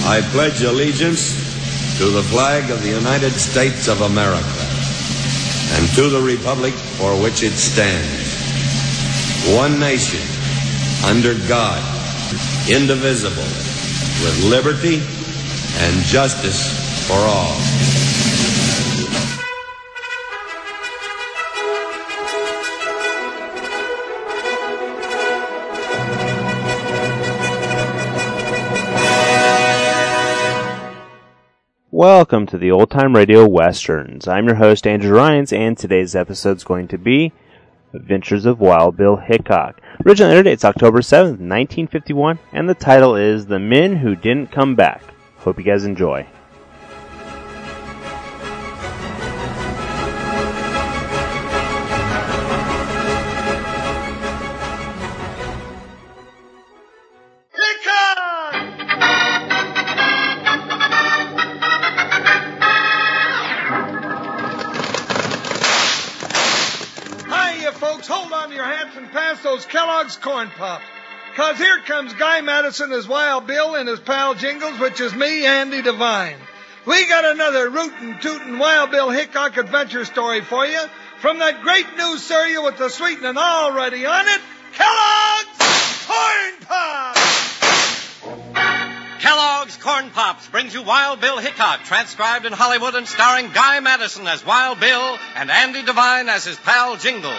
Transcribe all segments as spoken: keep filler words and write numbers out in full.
I pledge allegiance to the flag of the United States of America and to the republic for which it stands, one nation, under God, indivisible, with liberty and justice for all. Welcome to the Old Time Radio Westerns. I'm your host, Andrew Rhynes, and today's episode is going to be Adventures of Wild Bill Hickok. Original air date's October seventh, nineteen fifty-one, and the title is The Men Who Didn't Come Back. Hope you guys enjoy. Kellogg's Corn Pops. Cause here comes Guy Madison as Wild Bill and his pal Jingles, which is me, Andy Devine. We got another rootin' tootin' Wild Bill Hickok adventure story for you from that great new cereal with the sweetening already on it, Kellogg's Corn Pops! Kellogg's Corn Pops brings you Wild Bill Hickok, transcribed in Hollywood and starring Guy Madison as Wild Bill and Andy Devine as his pal Jingles.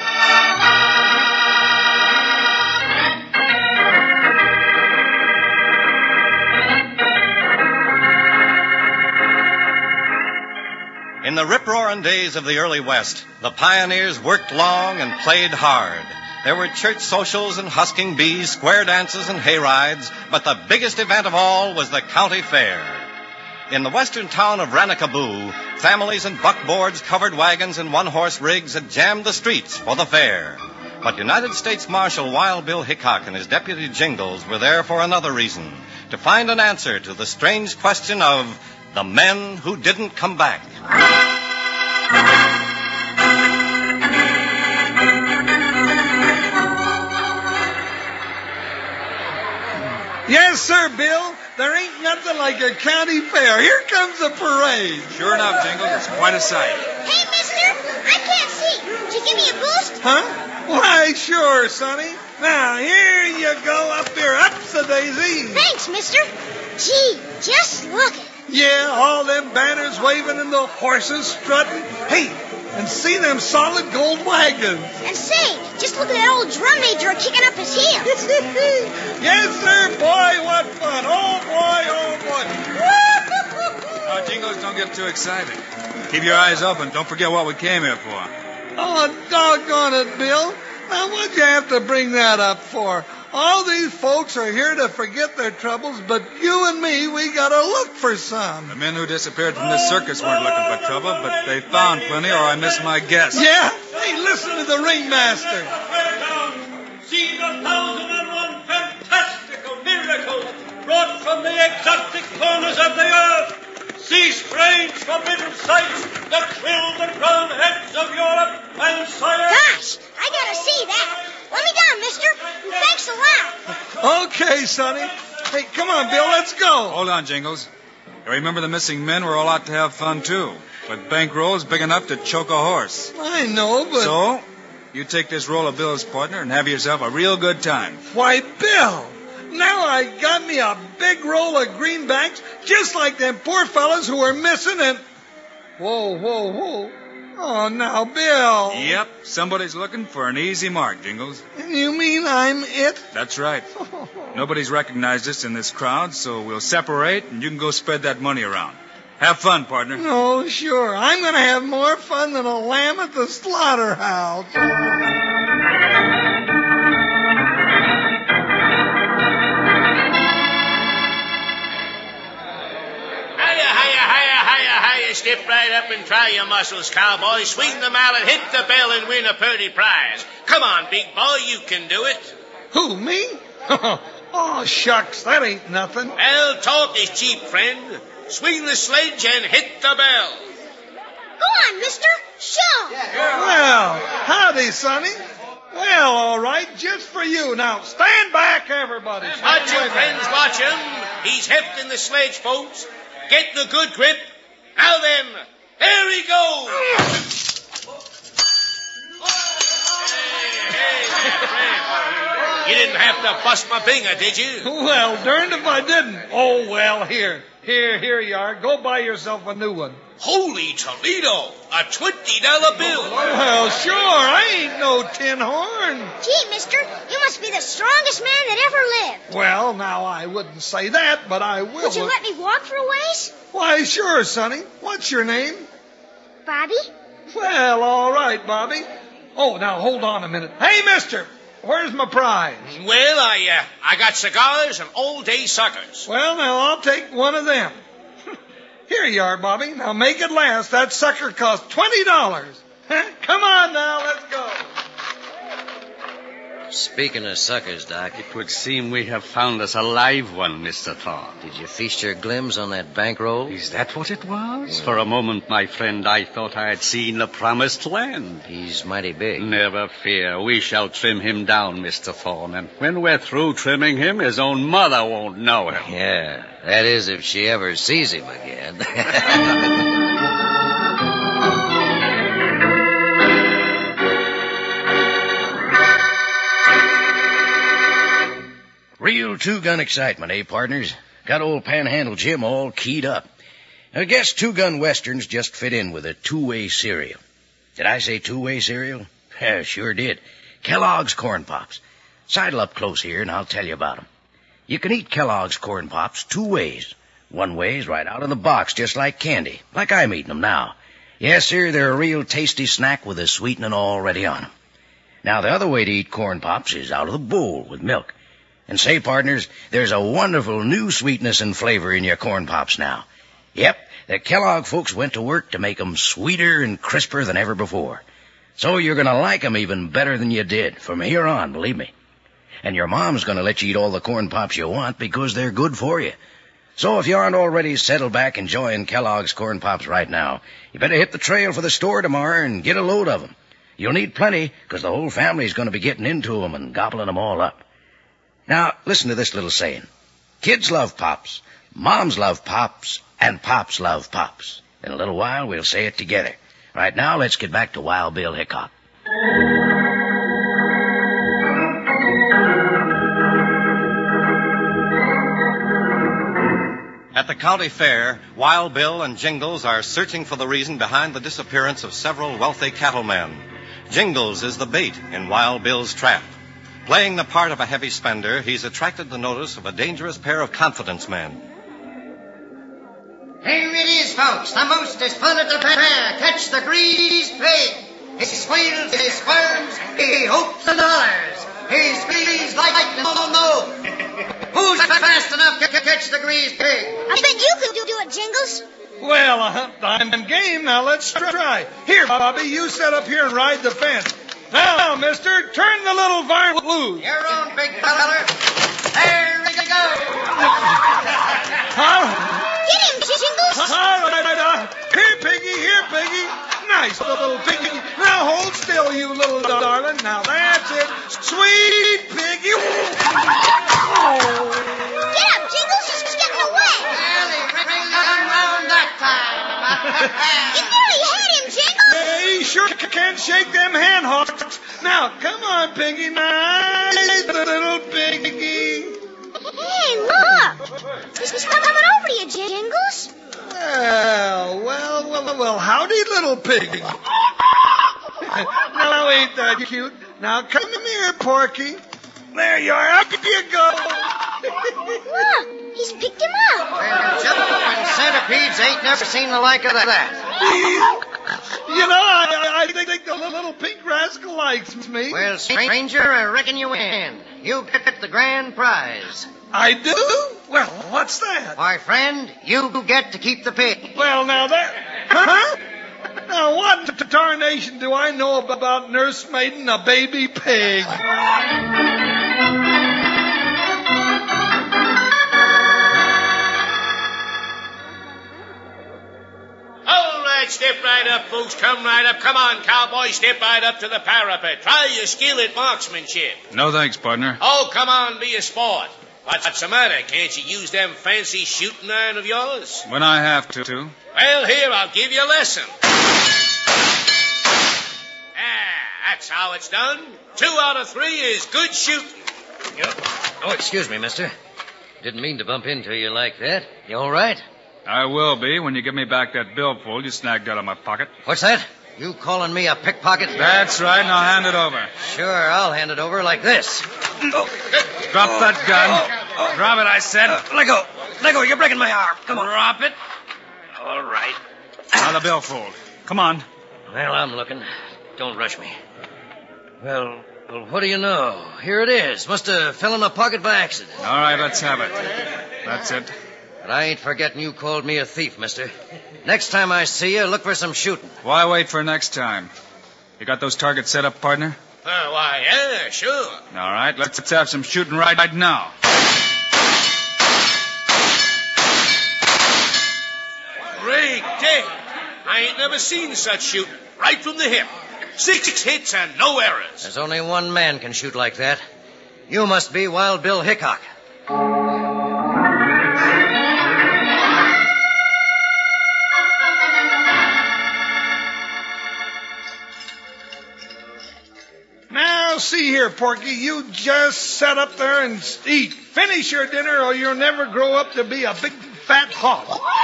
In the rip-roaring days of the early West, the pioneers worked long and played hard. There were church socials and husking bees, square dances and hayrides, but the biggest event of all was the county fair. In the western town of Ranakaboo, families in buckboards, covered wagons, and one-horse rigs had jammed the streets for the fair. But United States Marshal Wild Bill Hickok and his deputy Jingles were there for another reason, to find an answer to the strange question of the men who didn't come back. Yes, sir, Bill. There ain't nothing like a county fair. Here comes the parade. Sure enough, Jingles. It's quite a sight. Hey, mister, I can't see. Did you give me a boost? Huh? Why, sure, Sonny. Now, here you go up here. Ups a daisy. Thanks, mister. Gee, just look at it. Yeah, all them banners waving and the horses strutting. Hey, and see them solid gold wagons. And say, just look at that old drum major kicking up his heels. Yes, sir, boy, what fun. Oh, boy, oh, boy. Now, Jingles, don't get too excited. Keep your eyes open. Don't forget what we came here for. Oh, doggone it, Bill. Now, what'd you have to bring that up for? All these folks are here to forget their troubles, but you and me, we gotta look for some. The men who disappeared from this circus weren't looking for trouble, but they found plenty, or I missed my guess. Yeah? Hey, listen to the ringmaster. See the thousand and one fantastical miracles brought from the exotic corners of the earth. See strange forbidden sights that thrill the crowned heads of Europe and Siam. Gosh, I gotta see that. Let me down, mister. And thanks a lot. Okay, Sonny. Hey, come on, Bill, let's go. Hold on, Jingles. You remember the missing men were all out to have fun, too. With bankrolls big enough to choke a horse. I know, but... So, you take this roll of bills, partner, and have yourself a real good time. Why, Bill, now I got me a big roll of greenbacks, just like them poor fellas who are missing and... Whoa, whoa, whoa. Oh, now, Bill. Yep, somebody's looking for an easy mark, Jingles. You mean I'm it? That's right. Nobody's recognized us in this crowd, so we'll separate and you can go spread that money around. Have fun, partner. Oh, sure. I'm going to have more fun than a lamb at the slaughterhouse. Step right up and try your muscles, cowboy. Swing the mallet, hit the bell, and win a purty prize. Come on, big boy, you can do it. Who, me? Oh, shucks, that ain't nothing. Well, talk is cheap, friend. Swing the sledge and hit the bell. Go on, mister. Show. Well, howdy, Sonny. Well, all right, just for you. Now, stand back, everybody. Watch your friends, watch 'em. He's hefting the sledge, folks. Getting a good grip. Now then, there he goes. Hey, hey, my friend. You didn't have to bust my binger, did you? Well, darned if I didn't. Oh, well, here. Here, here you are. Go buy yourself a new one. Holy Toledo! A twenty dollar bill. Well, sure. I ain't no tin horn. Gee, mister, you must be the strongest man that ever lived. Well, now, I wouldn't say that, but I will. Would you let me walk for a ways? Why, sure, Sonny. What's your name? Bobby? Well, all right, Bobby. Oh, now, hold on a minute. Hey, mister, where's my prize? Well, I, uh, I got cigars and all-day suckers. Well, now, I'll take one of them. Here you are, Bobby. Now, make it last. That sucker cost twenty dollars. Come on now, let's go. Speaking of suckers, Doc, it would seem we have found us a live one, Mister Thorne. Did you feast your glims on that bankroll? Is that what it was? Yeah. For a moment, my friend, I thought I had seen the promised land. He's mighty big. Never fear. We shall trim him down, Mister Thorne, and when we're through trimming him, his own mother won't know him. Yeah, that is if she ever sees him again. Real two-gun excitement, eh, partners? Got old Panhandle Jim all keyed up. I guess two-gun westerns just fit in with a two-way cereal. Did I say two-way cereal? Yeah, sure did. Kellogg's Corn Pops. Sidle up close here and I'll tell you about 'em. You can eat Kellogg's Corn Pops two ways. One way's right out of the box, just like candy, like I'm eating 'em now. Yes, sir, they're a real tasty snack with the sweetening already on 'em. Now, the other way to eat Corn Pops is out of the bowl with milk. And say, partners, there's a wonderful new sweetness and flavor in your Corn Pops now. Yep, the Kellogg folks went to work to make 'em sweeter and crisper than ever before. So you're going to like 'em even better than you did from here on, believe me. And your mom's going to let you eat all the Corn Pops you want because they're good for you. So if you aren't already settled back enjoying Kellogg's Corn Pops right now, you better hit the trail for the store tomorrow and get a load of 'em. You'll need plenty because the whole family's going to be getting into 'em and gobbling 'em all up. Now, listen to this little saying. Kids love Pops, moms love Pops, and Pops love Pops. In a little while, we'll say it together. Right now, let's get back to Wild Bill Hickok. At the county fair, Wild Bill and Jingles are searching for the reason behind the disappearance of several wealthy cattlemen. Jingles is the bait in Wild Bill's trap. Playing the part of a heavy spender, he's attracted the notice of a dangerous pair of confidence men. Here it is, folks, the mostest fun at the fair. Catch the greased pig. He squeals, he squirms, he hopes the dollars. He squeals like lightning, oh no. Who's fast enough to catch the greased pig? I bet you could do it, Jingles. Well, uh, I'm game. Now let's try. Here, Bobby, you set up here and ride the fence. Now, mister, turn the little varmint loose. Your own big feller. There we go. Huh? Get him, Jingles. All right, uh, here, Piggy, here, Piggy. Nice little Piggy. Now hold still, you little darling. Now that's it. Sweet Piggy. Oh. Get up, Jingles. He's getting away. Well, he really come round that time. You nearly had him, Jingles. Yeah, he sure can't shake them hand hawks. Now, come on, Piggy. Nice little Piggy. Hey, look. He's coming over to you, Jingles. Well, well, well, well, howdy, little pig. Now, ain't that cute? Now, come here, Porky. There you are. Up you go. Look, he's picked him up. Well, jumping centipedes ain't never seen the like of that. You know, I, I think the little pink rascal likes me. Well, stranger, I reckon you win. You get the grand prize. I do? Well, what's that? Why, friend, you get to keep the pig. Well, now that... Huh? Now, what t- tarnation do I know about nursemaiding a baby pig? All right, step right up, folks. Come right up. Come on, cowboy, step right up to the parapet. Try your skill at marksmanship. No thanks, partner. Oh, come on, be a sport. What's the matter? Can't you use them fancy shooting iron of yours? When I have to. Well, here, I'll give you a lesson. Ah, that's how it's done. Two out of three is good shooting. Yep. Oh, excuse me, mister. Didn't mean to bump into you like that. You all right? I will be when you give me back that billfold you snagged out of my pocket. What's that? You calling me a pickpocket? That's right. Now hand it over. Sure, I'll hand it over like this. Oh. Drop that gun. Oh. Oh. Drop it, I said. Uh, let go. Let go. You're breaking my arm. Come on. Drop it. All right. Now the billfold. Come on. Well, I'm looking. Don't rush me. Well, well, what do you know? Here it is. Must have fell in my pocket by accident. All right, let's have it. That's it. But I ain't forgetting you called me a thief, mister. Next time I see you, look for some shooting. Why wait for next time? You got those targets set up, partner? Uh, why, yeah, sure. All right, let's have some shooting right, right now. Great day. I ain't never seen such shooting. Right from the hip. Six hits and no errors. There's only one man can shoot like that. You must be Wild Bill Hickok. Now, see here, Porky. You just sit up there and eat. Finish your dinner or you'll never grow up to be a big, fat hog.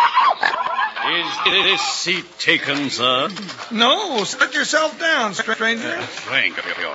Is this seat taken, sir? No, sit yourself down, stranger. Uh, thank you.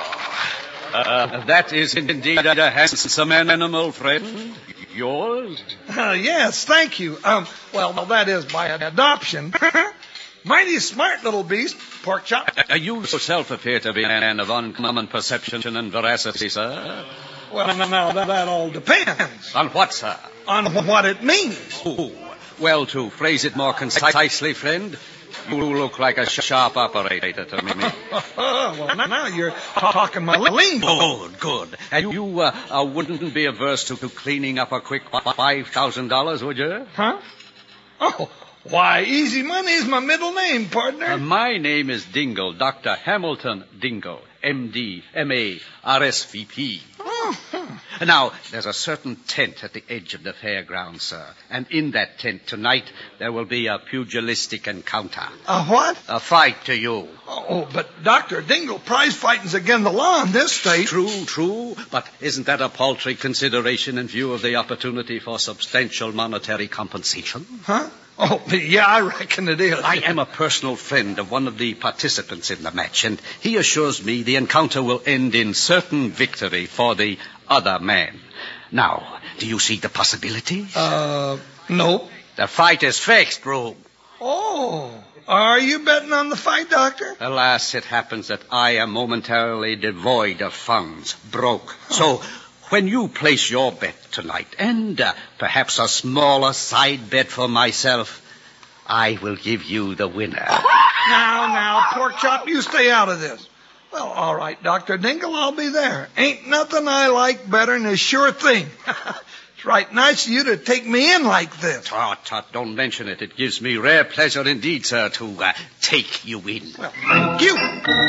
Uh, that is indeed a handsome animal, friend. Yours? Uh, yes, thank you. Um, well, well, that is by adoption. Mighty smart little beast, pork chop. Uh, you yourself appear to be a man of uncommon perception and veracity, sir. Well, now, that, that all depends. On what, sir? On what it means. Oh, well, to phrase it more concisely, friend, you look like a sharp operator to me. Well, now you're talking my lingo. Good, good. And you uh, uh, wouldn't be averse to, to cleaning up a quick five thousand dollars, would you? Huh? Oh, why, Easy Money's my middle name, partner. Uh, my name is Dingle, Doctor Hamilton Dingle, M D, M A, R S V P. Oh. Now, there's a certain tent at the edge of the fairgrounds, sir. And in that tent tonight, there will be a pugilistic encounter. A what? A fight to you. Oh, but Doctor Dingle, prize fighting's against the law in this state. True, true. But isn't that a paltry consideration in view of the opportunity for substantial monetary compensation? Huh? Oh, yeah, I reckon it is. I am a personal friend of one of the participants in the match, and he assures me the encounter will end in certain victory for the other man. Now, do you see the possibility? Uh, no. The fight is fixed, Rube. Oh, are you betting on the fight, Doctor? Alas, it happens that I am momentarily devoid of funds, broke. Oh. So, when you place your bet tonight, and uh, perhaps a smaller side bet for myself, I will give you the winner. Now, now, pork chop, you stay out of this. Well, all right, Doctor Dingle, I'll be there. Ain't nothing I like better than a sure thing. It's right nice of you to take me in like this. Tut, tut, don't mention it. It gives me rare pleasure indeed, sir, to uh, take you in. Well, thank you.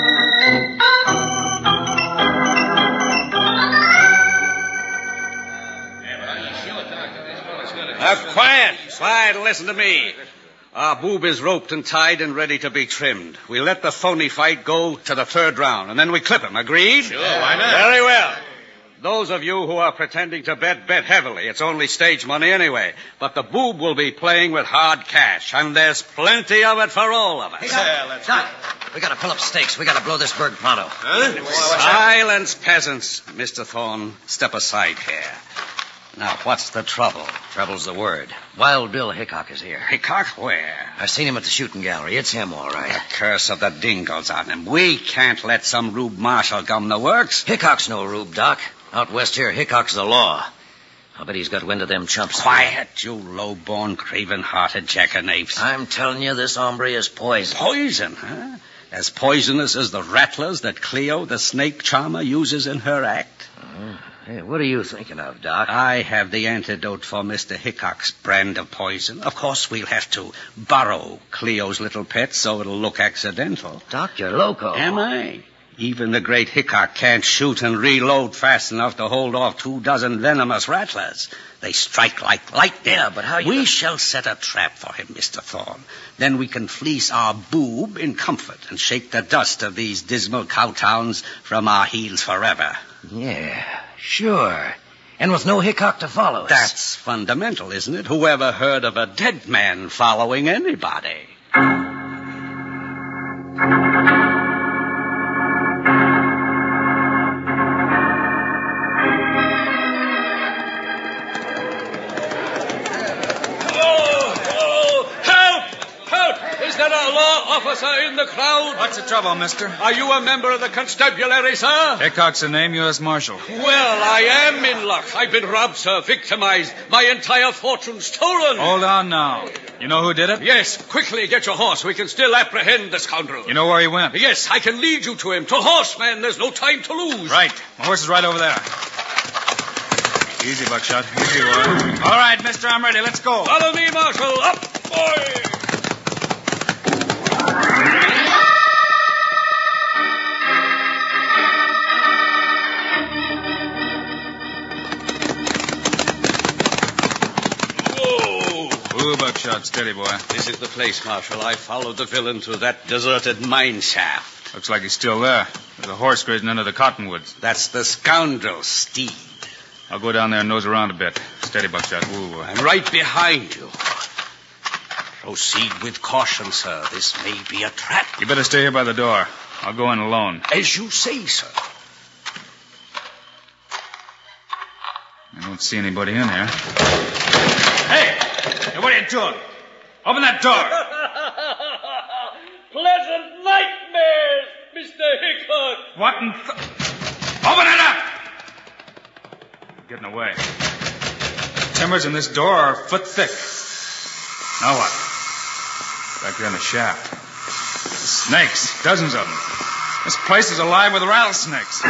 Uh, quiet, quiet, listen to me. Our boob is roped and tied and ready to be trimmed. We let the phony fight go to the third round, and then we clip him. Agreed? Sure, why not? Very well. Those of you who are pretending to bet, bet heavily. It's only stage money anyway. But the boob will be playing with hard cash, and there's plenty of it for all of us. Hey, Doc, let's Doc, we gotta fill up stakes. We gotta blow this bird pronto. Huh? Silence, peasants. Mister Thorne, step aside here. Now, what's the trouble? Trouble's the word. Wild Bill Hickok is here. Hickok, where? I seen him at the shooting gallery. It's him, all right. The curse of the Dingles on him. We can't let some Rube Marshall gum the works. Hickok's no Rube, Doc. Out west here, Hickok's the law. I bet he's got wind of them chumps. Quiet, you low-born, craven-hearted jackanapes. I'm telling you, this hombre is poison. Poison, huh? As poisonous as the rattlers that Cleo, the snake charmer, uses in her act. Uh, hey, what are you thinking of, Doc? I have the antidote for Mister Hickok's brand of poison. Of course, we'll have to borrow Cleo's little pet so it'll look accidental. Doc, you're loco. Am I? Even the great Hickok can't shoot and reload fast enough to hold off two dozen venomous rattlers. They strike like lightning. Yeah, but how you... We shall set a trap for him, Mister Thorne. Then we can fleece our boob in comfort and shake the dust of these dismal cow towns from our heels forever. Yeah, sure. And with no Hickok to follow us. That's fundamental, isn't it? Whoever heard of a dead man following anybody? Officer in the crowd. What's the trouble, mister? Are you a member of the constabulary, sir? Hickok's the name, U S Marshal. Well, I am in luck. I've been robbed, sir, victimized, my entire fortune stolen. Hold on now. You know who did it? Yes. Quickly, get your horse. We can still apprehend the scoundrel. You know where he went? Yes, I can lead you to him. To horseman, there's no time to lose. Right. My horse is right over there. Easy, Buckshot. Easy, boy. All right, mister, I'm ready. Let's go. Follow me, Marshal. Up, boy. Ooh, Buckshot, steady, boy. This is the place, Marshal. I followed the villain through that deserted mine shaft. Looks like he's still there. There's a horse grazing under the cottonwoods. That's the scoundrel's steed. I'll go down there and nose around a bit. Steady, Buckshot. Ooh. I'm right behind you. Proceed with caution, sir. This may be a trap. You better stay here by the door. I'll go in alone. As you say, sir. I don't see anybody in here. Hey! Hey, what are you doing? Open that door. Pleasant nightmares, Mister Hickok. What in th- Open it up! I'm getting away. The timbers in this door are a foot thick. Now what? Back there in the shaft. Snakes. Dozens of them. This place is alive with rattlesnakes.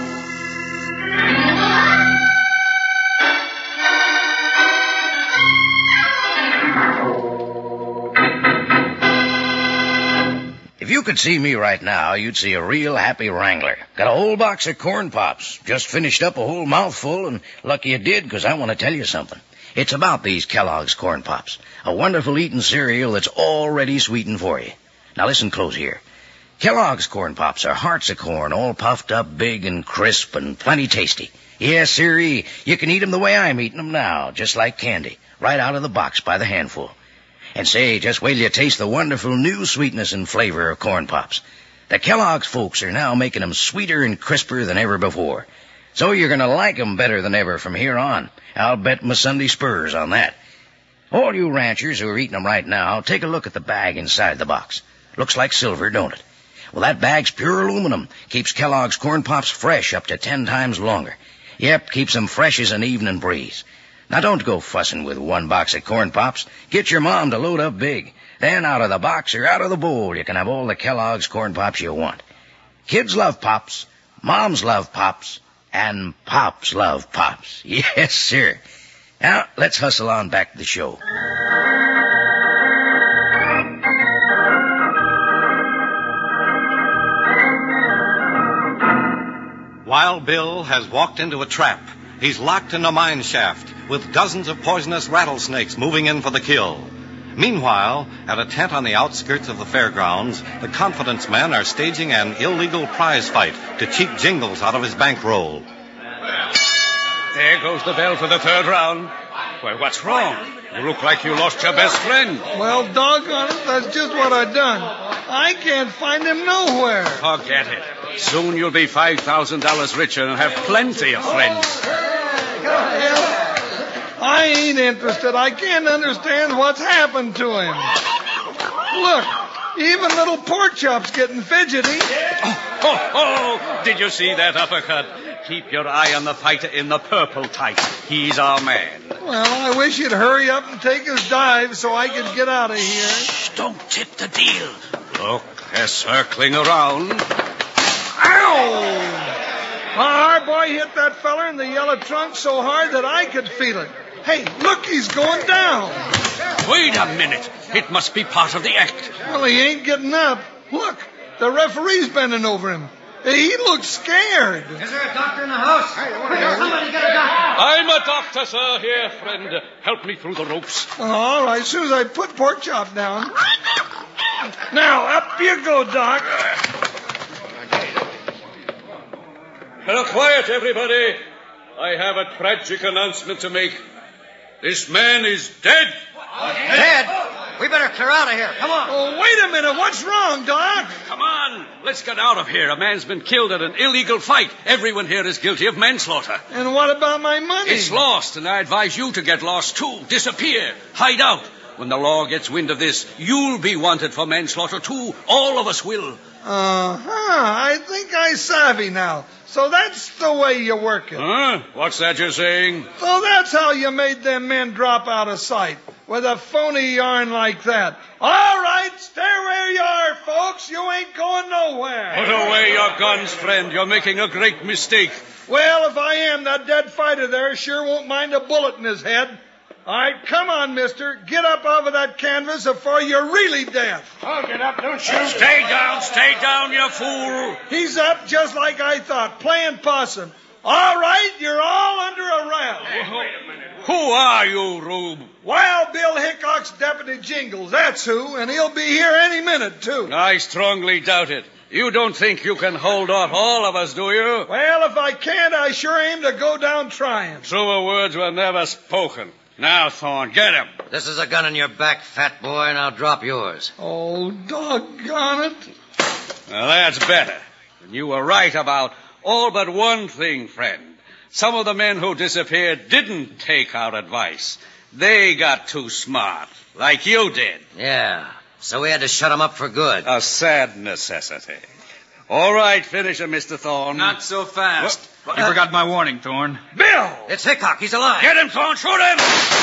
If you could see me right now, you'd see a real happy wrangler. Got a whole box of corn pops. Just finished up a whole mouthful, and lucky you did, because I want to tell you something. It's about these Kellogg's Corn Pops, a wonderful eating cereal that's already sweetened for you. Now listen close here. Kellogg's Corn Pops are hearts of corn, all puffed up big and crisp and plenty tasty. Yes, sirree, you can eat them the way I'm eating them now, just like candy, right out of the box by the handful. And say, just wait till you taste the wonderful new sweetness and flavor of Corn Pops. The Kellogg's folks are now making them sweeter and crisper than ever before. So you're going to like them better than ever from here on. I'll bet my Sunday spurs on that. All you ranchers who are eating them right now, take a look at the bag inside the box. Looks like silver, don't it? Well, that bag's pure aluminum. Keeps Kellogg's Corn Pops fresh up to ten times longer. Yep, keeps them fresh as an evening breeze. Now, don't go fussing with one box of Corn Pops. Get your mom to load up big. Then out of the box or out of the bowl, you can have all the Kellogg's Corn Pops you want. Kids love Pops, moms love Pops, and Pops love Pops. Yes, sir. Now, let's hustle on back to the show. Wild Bill has walked into a trap. He's locked in a mine shaft with dozens of poisonous rattlesnakes moving in for the kill. Meanwhile, at a tent on the outskirts of the fairgrounds, the confidence men are staging an illegal prize fight to cheat Jingles out of his bankroll. There goes the bell for the third round. Well, what's wrong? You look like you lost your best friend. Well, doggone it, that's just what I done. I can't find him nowhere. Forget it. Soon you'll be five thousand dollars richer and have plenty of friends. I ain't interested. I can't understand what's happened to him. Look, even little Pork Chop's getting fidgety. Oh, oh, oh, did you see that uppercut? Keep your eye on the fighter in the purple tight. He's our man. Well, I wish he'd hurry up and take his dive so I could get out of here. Shh, don't tip the deal. Look, they're circling around. Ow! Our boy hit that feller in the yellow trunk so hard that I could feel it. Hey, look, he's going down. Wait a minute. It must be part of the act. Well, he ain't getting up. Look, the referee's bending over him. He looks scared. Is there a doctor in the house? Hey, somebody get a doctor. I'm a doctor, sir. Here, friend. Help me through the ropes. All right, as soon as I put Porkchop down. Now, up you go, Doc. Now, quiet, everybody. I have a tragic announcement to make. This man is dead. Dead? We better clear out of here. Come on. Oh, wait a minute. What's wrong, Doc? Come on. Let's get out of here. A man's been killed at an illegal fight. Everyone here is guilty of manslaughter. And what about my money? It's lost, and I advise you to get lost, too. Disappear. Hide out. When the law gets wind of this, you'll be wanted for manslaughter, too. All of us will. Uh-huh. I think I savvy now. So that's the way you work it. Huh? What's that you're saying? So that's how you made them men drop out of sight. With a phony yarn like that. All right, stay where you are, folks. You ain't going nowhere. Put away your guns, friend. You're making a great mistake. Well, if I am, that dead fighter there sure won't mind a bullet in his head. All right, come on, mister. Get up off of that canvas before you're really dead. I'll get up, don't shoot. Stay down, stay down, you fool. He's up just like I thought, playing possum. All right, you're all under arrest. Hey, wait a minute. Who are you, Rube? Wild Bill Hickok's Deputy Jingles, that's who, and he'll be here any minute, too. I strongly doubt it. You don't think you can hold off all of us, do you? Well, if I can't, I sure aim to go down trying. Truer words were never spoken. Now, Thorne, get him. This is a gun in your back, fat boy, and I'll drop yours. Oh, doggone it. Now, that's better. And you were right about all but one thing, friend. Some of the men who disappeared didn't take our advice. They got too smart, like you did. Yeah, so we had to shut them up for good. A sad necessity. All right, finish him, Mister Thorne. Not so fast. What? You forgot my warning, Thorne. Bill! It's Hickok. He's alive. Get him, Thorne. Shoot him!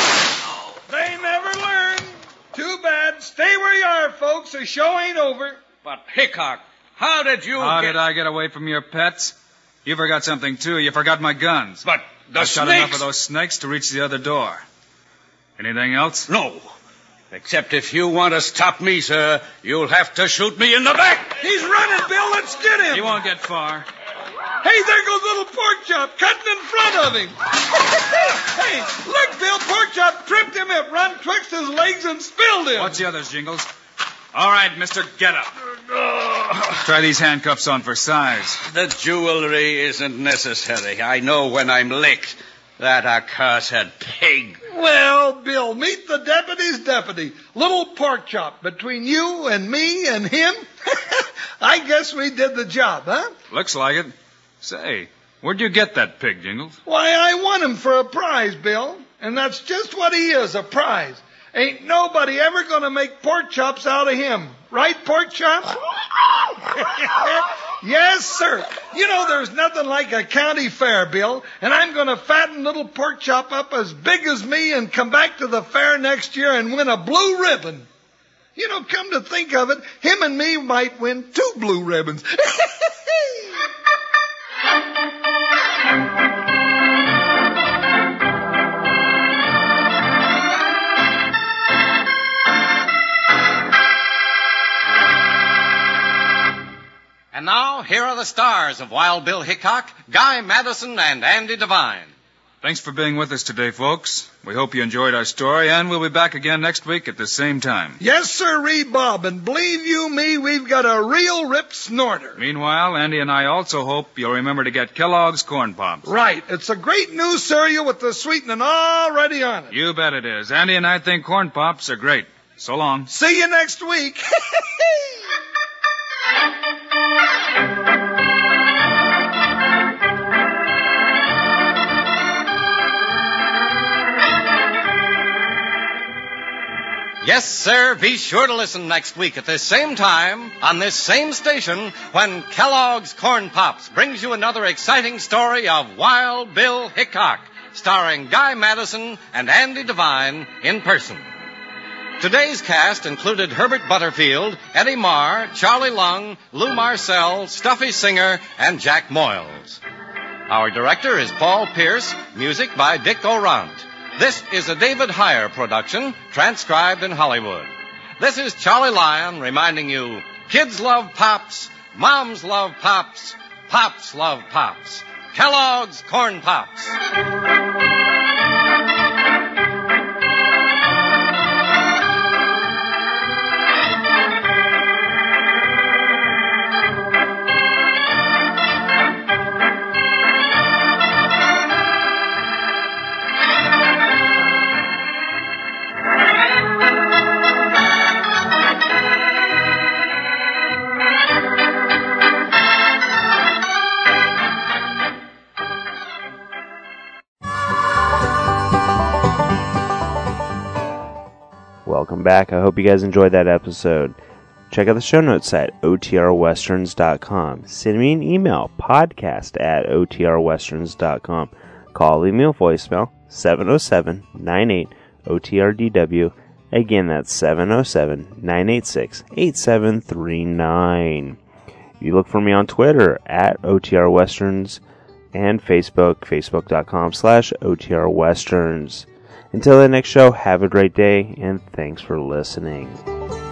They never learn. Too bad. Stay where you are, folks. The show ain't over. But, Hickok, how did you How get... did I get away from your pets? You forgot something, too. You forgot my guns. But the I snakes... shot enough of those snakes to reach the other door. Anything else? No. Except if you want to stop me, sir, you'll have to shoot me in the back. He's running, Bill. Let's get him. He won't get far. Hey, there goes little Porkchop cutting in front of him. Hey, look, Bill. Porkchop tripped him up, run twixt his legs and spilled him. What's the others, Jingles? All right, mister, get up. Try these handcuffs on for size. The jewelry isn't necessary. I know when I'm licked. That accursed pig. Well, Bill, meet the deputy's deputy. Little Porkchop. Between you and me and him, I guess we did the job, huh? Looks like it. Say, where'd you get that pig, Jingles? Why, I won him for a prize, Bill. And that's just what he is, a prize. Ain't nobody ever going to make pork chops out of him. Right, Porkchop? Yes, sir. You know, there's nothing like a county fair, Bill. And I'm going to fatten little Porkchop up as big as me and come back to the fair next year and win a blue ribbon. You know, come to think of it, him and me might win two blue ribbons. And now, here are the stars of Wild Bill Hickok, Guy Madison, and Andy Devine. Thanks for being with us today, folks. We hope you enjoyed our story, and we'll be back again next week at the same time. Yes, sir, Bob, and believe you me, we've got a real rip snorter. Meanwhile, Andy and I also hope you'll remember to get Kellogg's Corn Pops. Right. It's a great new cereal with the sweetening already on it. You bet it is. Andy and I think Corn Pops are great. So long. See you next week. Yes, sir, be sure to listen next week at this same time on this same station when Kellogg's Corn Pops brings you another exciting story of Wild Bill Hickok, starring Guy Madison and Andy Devine in person. Today's cast included Herbert Butterfield, Eddie Marr, Charlie Lung, Lou Marcel, Stuffy Singer, and Jack Moyles. Our director is Paul Pierce, music by Dick Orant. This is a David Heyer production, transcribed in Hollywood. This is Charlie Lyon reminding you, kids love Pops, moms love Pops, Pops love Pops. Kellogg's Corn Pops. Welcome back. I hope you guys enjoyed that episode. Check out the show notes at O T R westerns dot com. Send me an email, podcast at O T R westerns dot com. Call, leave me a voicemail, seven oh seven, nine eight, O T R D W. Again, that's seven oh seven, nine eight six, eight seven three nine. You look for me on Twitter at O T R westerns and Facebook, facebook.com slash OTR westerns. Until the next show, have a great day, and thanks for listening.